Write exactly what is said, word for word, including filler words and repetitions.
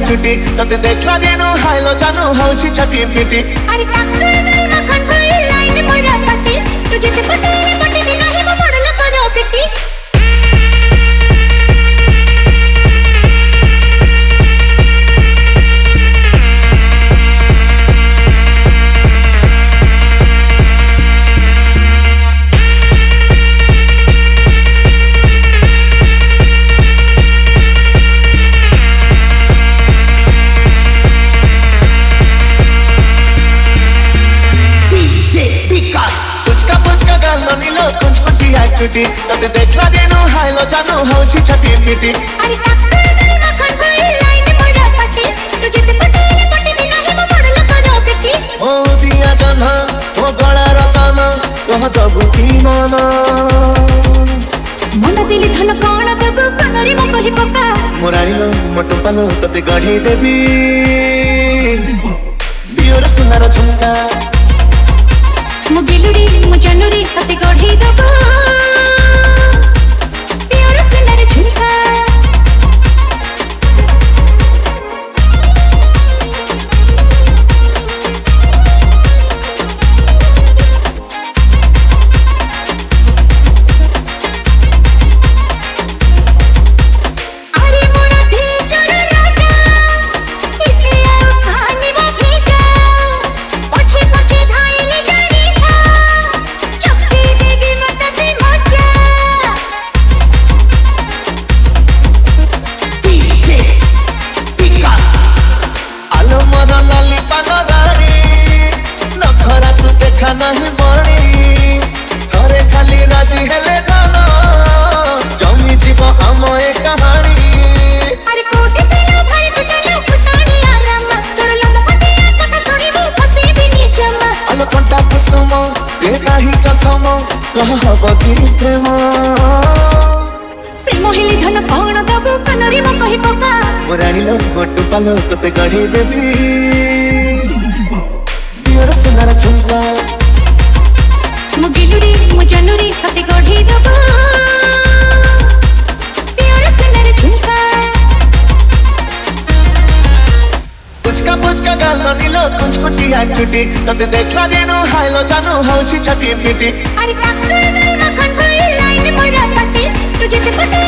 छुटी तते देखला दिनो हाइलो जानू होची छटी पिटी अरे ताकतुर गई मखन भाई लाइन मोरा पटी तुझे ते पटी पटी भी नहीं वो मोड़ला करो पिटी छुटी तते देखला दिनो हाइलो जानू होची छटी पिटी अरे ताकतुर गई मखन भाई लाइन मोरा पटी तुझे ते पटी पटी भी नहीं वो मोड़ला करो पिटी ओ दिया जन्हा ओ गळा रतन कह दबु की मन मन दिली धन कोण देबु कनरी म कहि पका मोराणीलो मोटो पालो तते गढी देबी बियोर सुनार झुमका मु गिलुडी मु जानूरी सते गढी दबु नहीं बणी घरे खाली राजी हेले दाना जमी जीव आम ए कहानी अरे कोटी पिलो भाई तू चलो फुटानी आराम तोर लंग फटिया कथा सुनी मु फसी भी नी जमा अल कंटा कुसुम ए नाही चथम कह हबती प्रेम प्रेम हेली धन कोण दबु कनरी म कहि पका मोराणीलो गोटू पालो तते गढी देबी बियोर सुनार झुमका मु गिलुडी मु जानूरी सते गढी दबु बियोर सुनार झुमका पुचका पुचका गाल नीलो कुछ कुचिया छुटी तते देखला दिनो हाइलो जानू होची छटी पिटी अरे ताकतुर गई मखन भाई लाइन मोरा पटी तुझे ते पटी